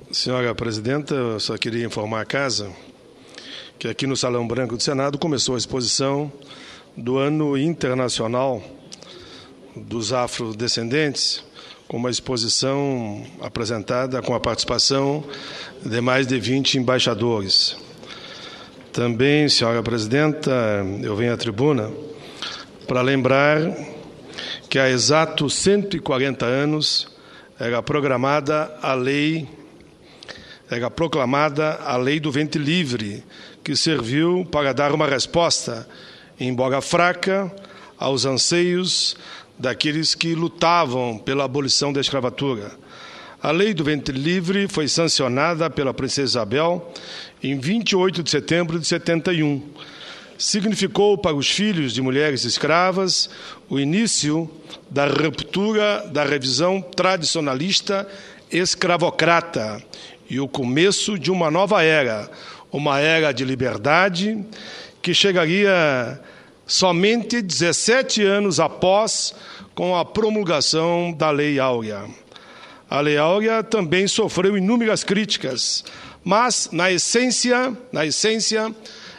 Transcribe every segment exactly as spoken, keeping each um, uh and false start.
Senhora Presidenta, eu só queria informar a Casa que aqui no Salão Branco do Senado começou a exposição do Ano Internacional dos Afrodescendentes, com uma exposição apresentada com a participação de mais de vinte embaixadores. Também, senhora Presidenta, eu venho à tribuna para lembrar que há exatos cento e quarenta anos era programada a lei, era proclamada a Lei do Ventre Livre, que serviu para dar uma resposta, embora fraca, aos anseios daqueles que lutavam pela abolição da escravatura. A Lei do Ventre Livre foi sancionada pela Princesa Isabel em vinte e oito de setembro de setenta e um. Significou para os filhos de mulheres escravas o início da ruptura da revisão tradicionalista escravocrata e o começo de uma nova era, uma era de liberdade que chegaria somente dezessete anos após com a promulgação da Lei Áurea. A Lei Áurea também sofreu inúmeras críticas, mas, na essência, na essência,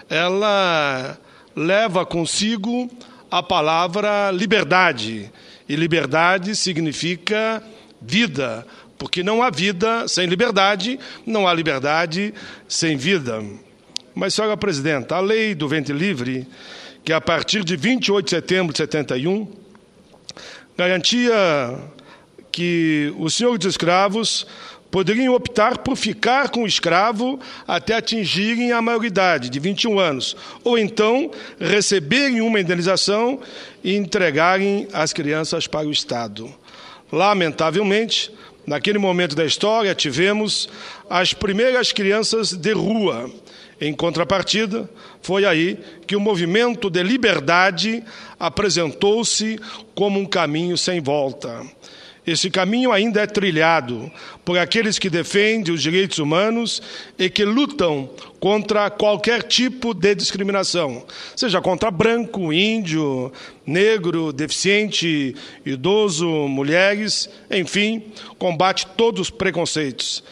ela leva consigo a palavra liberdade. E liberdade significa vida, porque não há vida sem liberdade, não há liberdade sem vida. Mas, senhora Presidenta, a Lei do Ventre Livre, que a partir de vinte e oito de setembro de setenta e um, garantia que os senhores de escravos poderiam optar por ficar com o escravo até atingirem a maioridade de vinte e um anos, ou então receberem uma indenização e entregarem as crianças para o Estado. Lamentavelmente, naquele momento da história, tivemos as primeiras crianças de rua. Em contrapartida, foi aí que o movimento de liberdade apresentou-se como um caminho sem volta. Esse caminho ainda é trilhado por aqueles que defendem os direitos humanos e que lutam contra qualquer tipo de discriminação, seja contra branco, índio, negro, deficiente, idoso, mulheres, enfim, combate todos os preconceitos.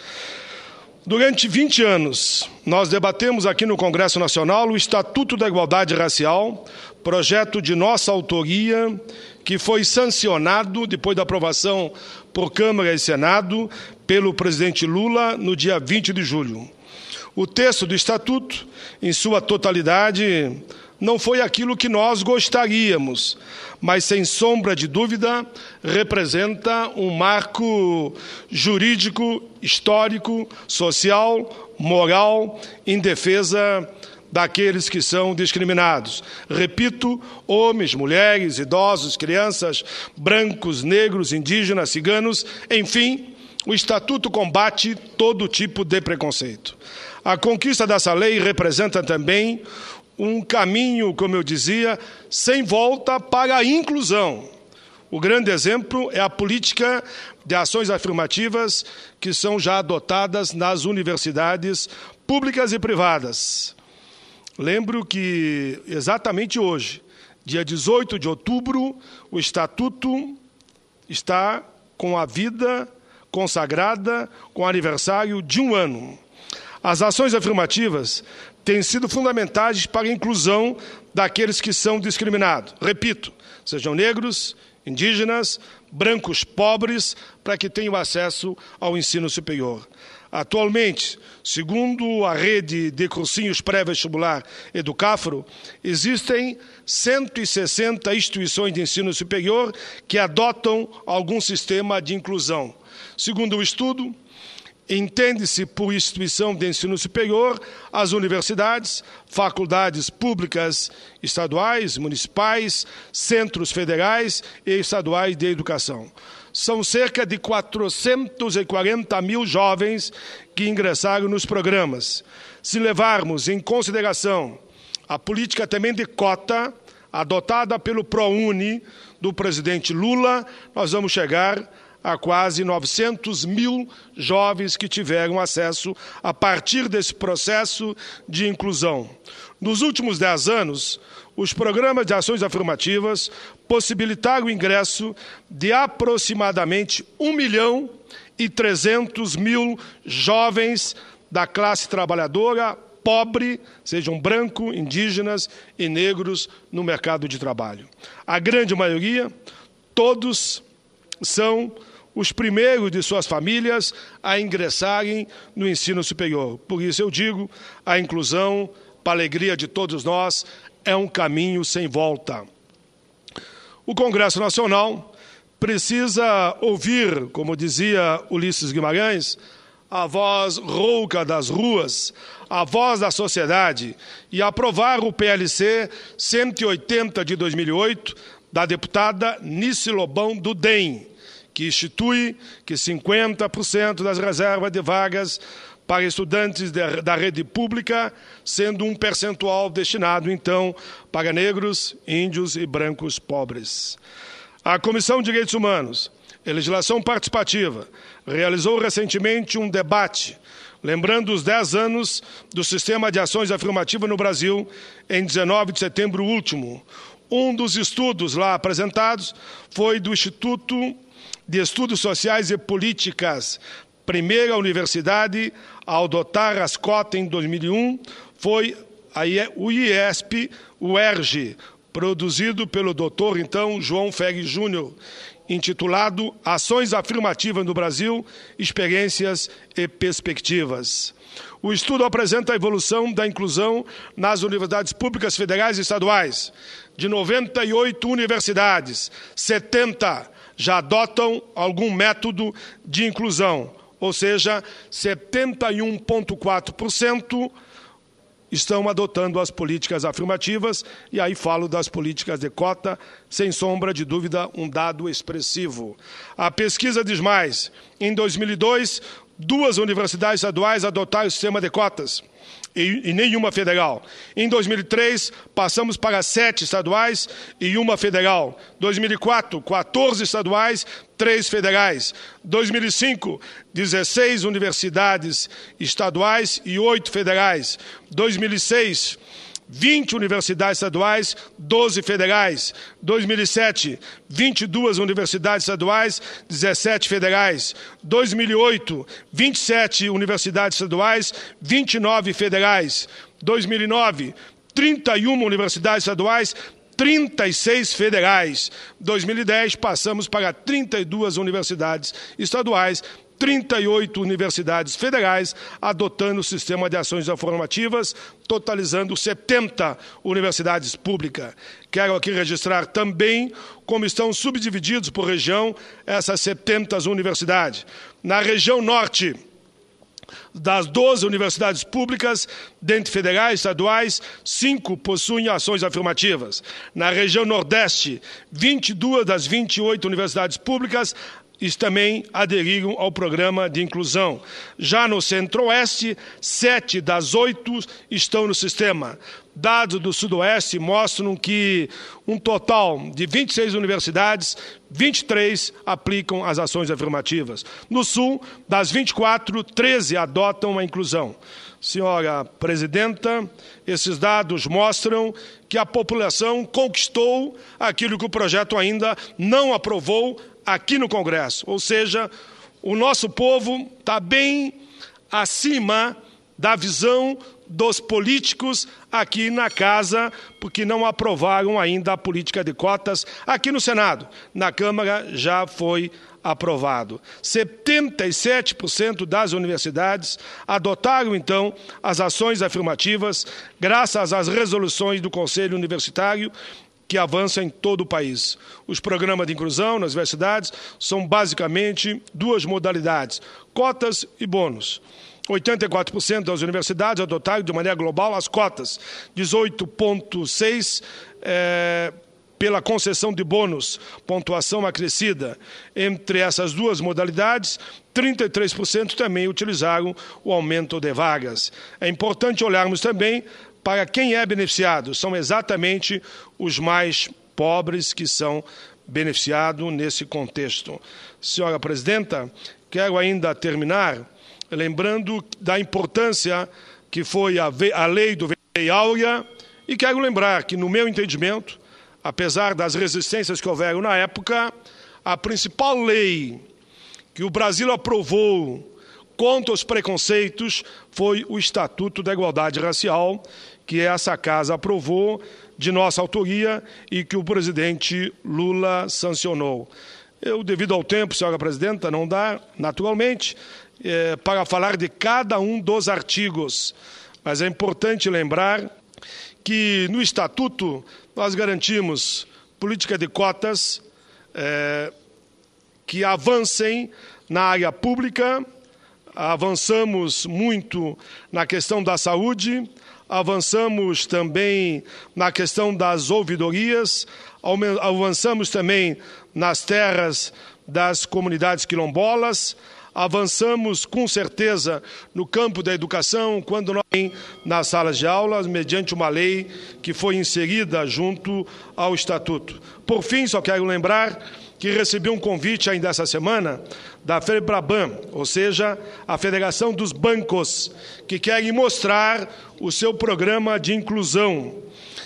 Durante vinte anos, nós debatemos aqui no Congresso Nacional o Estatuto da Igualdade Racial, projeto de nossa autoria, que foi sancionado, depois da aprovação por Câmara e Senado, pelo presidente Lula, no dia vinte de julho. O texto do Estatuto, em sua totalidade, não foi aquilo que nós gostaríamos, mas, sem sombra de dúvida, representa um marco jurídico, histórico, social, moral, em defesa daqueles que são discriminados. Repito, homens, mulheres, idosos, crianças, brancos, negros, indígenas, ciganos, enfim, o Estatuto combate todo tipo de preconceito. A conquista dessa lei representa também um caminho, como eu dizia, sem volta para a inclusão. O grande exemplo é a política de ações afirmativas que são já adotadas nas universidades públicas e privadas. Lembro que, exatamente hoje, dia dezoito de outubro, o Estatuto está com a vida consagrada, com o aniversário de um ano. As ações afirmativas têm sido fundamentais para a inclusão daqueles que são discriminados. Repito, sejam negros, indígenas, brancos pobres, para que tenham acesso ao ensino superior. Atualmente, segundo a rede de cursinhos pré-vestibular Educafro, existem cento e sessenta instituições de ensino superior que adotam algum sistema de inclusão. Segundo o estudo, entende-se por instituição de ensino superior as universidades, faculdades públicas estaduais, municipais, centros federais e estaduais de educação. São cerca de quatrocentos e quarenta mil jovens que ingressaram nos programas. Se levarmos em consideração a política também de cota, adotada pelo ProUni do presidente Lula, nós vamos chegar a quase novecentos mil jovens que tiveram acesso a partir desse processo de inclusão. Nos últimos dez anos, os programas de ações afirmativas possibilitaram o ingresso de aproximadamente um milhão e trezentos mil jovens da classe trabalhadora pobre, sejam branco, indígenas e negros, no mercado de trabalho. A grande maioria, todos são os primeiros de suas famílias a ingressarem no ensino superior. Por isso eu digo, a inclusão, para a alegria de todos nós, é um caminho sem volta. O Congresso Nacional precisa ouvir, como dizia Ulisses Guimarães, a voz rouca das ruas, a voz da sociedade, e aprovar o P L C cento e oitenta de dois mil e oito, da deputada Nice Lobão do D E M, que institui que cinquenta por cento das reservas de vagas para estudantes de, da rede pública, sendo um percentual destinado, então, para negros, índios e brancos pobres. A Comissão de Direitos Humanos e Legislação Participativa realizou recentemente um debate, lembrando os dez anos do Sistema de Ações Afirmativas no Brasil, em dezenove de setembro último. Um dos estudos lá apresentados foi do Instituto de Estudos Sociais e Políticas. Primeira universidade a adotar as cotas em dois mil e um foi o I E S P, o E R G, produzido pelo doutor, então, João Ferri Júnior, intitulado Ações Afirmativas no Brasil, Experiências e Perspectivas. O estudo apresenta a evolução da inclusão nas universidades públicas federais e estaduais. De noventa e oito universidades, setenta já adotam algum método de inclusão, ou seja, setenta e um vírgula quatro por cento estão adotando as políticas afirmativas, e aí falo das políticas de cota, sem sombra de dúvida, um dado expressivo. A pesquisa diz mais: em dois mil e dois, duas universidades estaduais adotaram o sistema de cotas, e, e nenhuma federal. Em dois mil e três, passamos para sete estaduais e uma federal. dois mil e quatro, quatorze estaduais, três federais. dois mil e cinco, dezesseis universidades estaduais e oito federais. dois mil e seis, vinte universidades estaduais, doze federais. dois mil e sete, vinte e duas universidades estaduais, dezessete federais. dois mil e oito, vinte e sete universidades estaduais, vinte e nove federais. dois mil e nove, trinta e uma universidades estaduais, trinta e seis federais. dois mil e dez, passamos para trinta e duas universidades estaduais, trinta e oito universidades federais adotando o sistema de ações afirmativas, totalizando setenta universidades públicas. Quero aqui registrar também como estão subdivididos por região essas setenta universidades. Na região norte, das doze universidades públicas, dentre federais e estaduais, cinco possuem ações afirmativas. Na região nordeste, vinte e duas das vinte e oito universidades públicas também aderiram ao programa de inclusão. Já no centro-oeste, sete das oito estão no sistema. Dados do sudoeste mostram que um total de vinte e seis universidades, vinte e três aplicam as ações afirmativas. No sul, das vinte e quatro, treze adotam a inclusão. Senhora Presidenta, esses dados mostram que a população conquistou aquilo que o projeto ainda não aprovou aqui no Congresso. Ou seja, o nosso povo está bem acima da visão dos políticos aqui na Casa, porque não aprovaram ainda a política de cotas aqui no Senado. Na Câmara já foi aprovado. setenta e sete por cento das universidades adotaram, então, as ações afirmativas, graças às resoluções do Conselho Universitário, que avança em todo o país. Os programas de inclusão nas universidades são basicamente duas modalidades: cotas e bônus. oitenta e quatro por cento das universidades adotaram de maneira global as cotas, dezoito vírgula seis por cento é, pela concessão de bônus, pontuação acrescida. Entre essas duas modalidades, trinta e três por cento também utilizaram o aumento de vagas. É importante olharmos também para quem é beneficiado. São exatamente os mais pobres que são beneficiados nesse contexto. Senhora Presidenta, quero ainda terminar lembrando da importância que foi a, a lei do Lei Áurea, e quero lembrar que, no meu entendimento, apesar das resistências que houveram na época, a principal lei que o Brasil aprovou contra os preconceitos foi o Estatuto da Igualdade Racial, que essa Casa aprovou de nossa autoria e que o presidente Lula sancionou. Eu, devido ao tempo, senhora presidenta, não dá, naturalmente, é, para falar de cada um dos artigos. Mas é importante lembrar que no Estatuto nós garantimos política de cotas é, que avancem na área pública, avançamos muito na questão da saúde, avançamos também na questão das ouvidorias, avançamos também nas terras das comunidades quilombolas, avançamos com certeza no campo da educação, quando nós nas salas de aulas, mediante uma lei que foi inserida junto ao Estatuto. Por fim, só quero lembrar que recebi um convite ainda essa semana da FEBRABAN, ou seja, a Federação dos Bancos, que querem mostrar o seu programa de inclusão.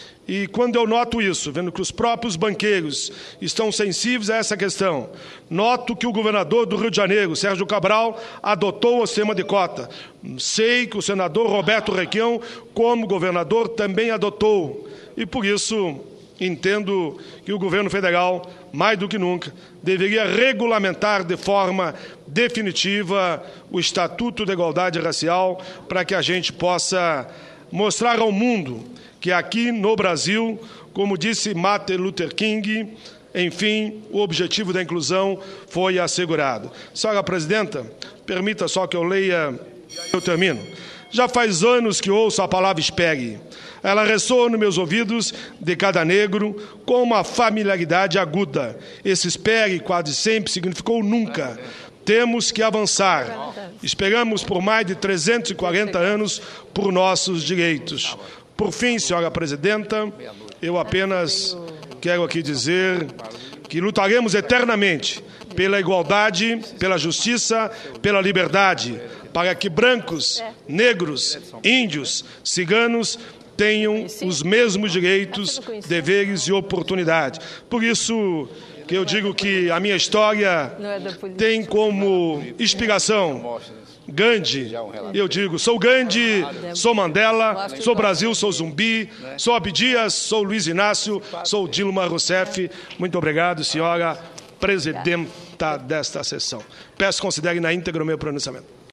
E quando eu noto isso, vendo que os próprios banqueiros estão sensíveis a essa questão, noto que o governador do Rio de Janeiro, Sérgio Cabral, adotou o sistema de cota. Sei que o senador Roberto Requião, como governador, também adotou. E por isso entendo que o governo federal, mais do que nunca, deveria regulamentar de forma definitiva o Estatuto da Igualdade Racial para que a gente possa mostrar ao mundo que aqui no Brasil, como disse Martin Luther King, enfim, o objetivo da inclusão foi assegurado. Senhora presidenta, permita só que eu leia e eu termino. Já faz anos que ouço a palavra espere. Ela ressoa nos meus ouvidos de cada negro com uma familiaridade aguda. Esse espere quase sempre significou nunca. Temos que avançar. Esperamos por mais de trezentos e quarenta anos por nossos direitos. Por fim, senhora presidenta, eu apenas quero aqui dizer que lutaremos eternamente pela igualdade, pela justiça, pela liberdade, para que brancos, negros, índios, ciganos tenham os mesmos direitos, deveres e oportunidades. Por isso que eu digo que a minha história tem como inspiração Gandhi. Eu digo, sou Gandhi, sou Mandela, sou Brasil, sou Zumbi, sou Abdias, sou Luiz Inácio, sou Dilma Rousseff. Muito obrigado, senhora presidenta desta sessão. Peço que considere na íntegra o meu pronunciamento.